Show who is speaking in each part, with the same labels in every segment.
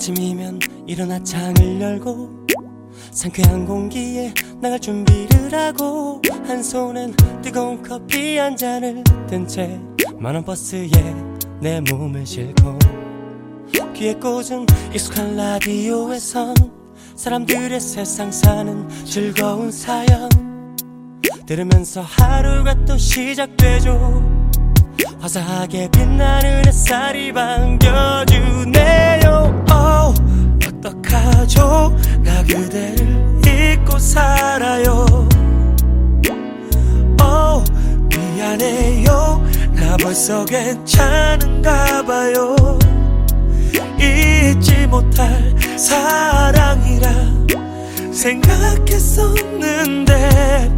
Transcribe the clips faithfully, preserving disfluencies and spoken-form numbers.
Speaker 1: 아침이면 일어나 창을 열고 상쾌한 공기에 나갈 준비를 하고 한 손엔 뜨거운 커피 한 잔을 든 채 만원 버스에 내 몸을 싣고 귀에 꽂은 익숙한 라디오에선 사람들의 세상 사는 즐거운 사연 들으면서 하루가 또 시작되죠. 화사하게 빛나는 햇살이 반겨주네요. oh, 어떡하죠 나 그대를 잊고 살아요. oh, 미안해요 나 벌써 괜찮은가 봐요. 잊지 못할 사랑이라 생각했었는데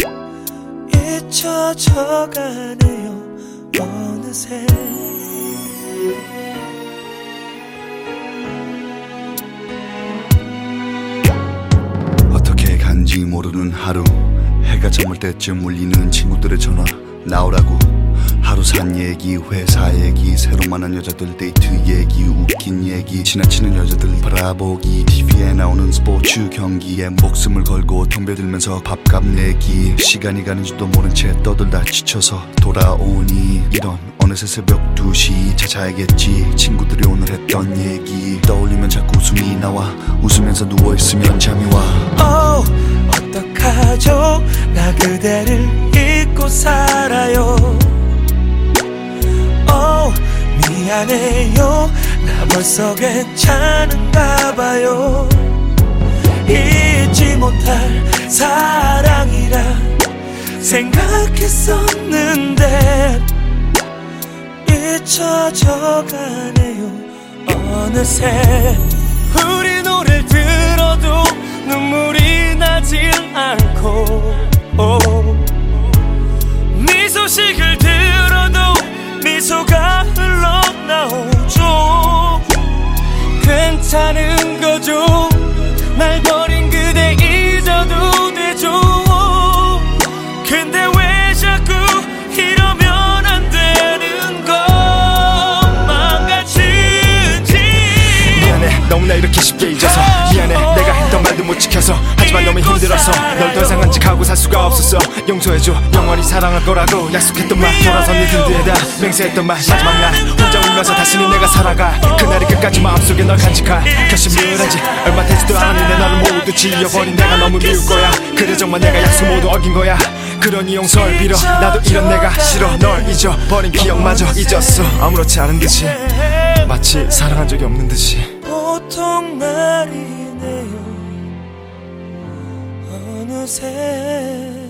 Speaker 1: 잊혀져가네요 어느새.
Speaker 2: 어떻게 간지 모르는 하루 해가 저물 때쯤 울리는 친구들의 전화 나오라고. 하루 산 얘기 회사 얘기 새로 만난 여자들 데이트 얘기 웃긴 얘기 지나치는 여자들 바라보기 티비에 나오는 스포츠 경기에 목숨을 걸고 덤벼들면서 밥값 내기 시간이 가는 줄도 모른 채 떠들다 지쳐서 돌아오니 이런 어느새 새벽 두 시 찾아야겠지. 친구들이 오늘 했던 얘기 떠올리면 자꾸 웃음이 나와. 웃으면서 누워있으면 잠이 와.
Speaker 1: oh, 어떡하죠 나 그대를 잊고 살아요. oh, 미안해요 나 벌써 괜찮은가 봐요. 잊지 못할 사랑이라 생각했었는데 잊혀져가네요 어느새. 우리 노래를 들어도 눈물이 나질 않고 oh, 네 소식을 들어도 미소가 흘러나오죠. 괜찮은 거죠 날 버린 그대 잊어도 되죠. 근데 왜 자꾸 이러면 안 되는 것만 같은지.
Speaker 3: 미안해 너무나 이렇게 쉽게 잊어서. 미안해 내가 했던 말도 못 지켜서. 하지만 너무 힘들어서 널 더 이상 간직하고 살 수가 없었어. 용서해줘 영원히 사랑할 거라고 약속했던 말 돌아서 네 등 뒤에다 맹세했던 말 마지막 날 혼자 울면서 다시는 내가 살아갈 그날이 끝까지 마음속에 널 간직할 결심을 하지 얼마 되지도 않았는데 너를 모두 지워버린 내가 너무 미울 거야. 그래 정말 내가 약속 모두 어긴 거야. 그러니 용서를 빌어. 나도 이런 내가 싫어. 널 잊어버린 기억마저 잊었어 아무렇지 않은 듯이 마치 사랑한 적이 없는 듯이.
Speaker 1: 보통 날이네요 어느새.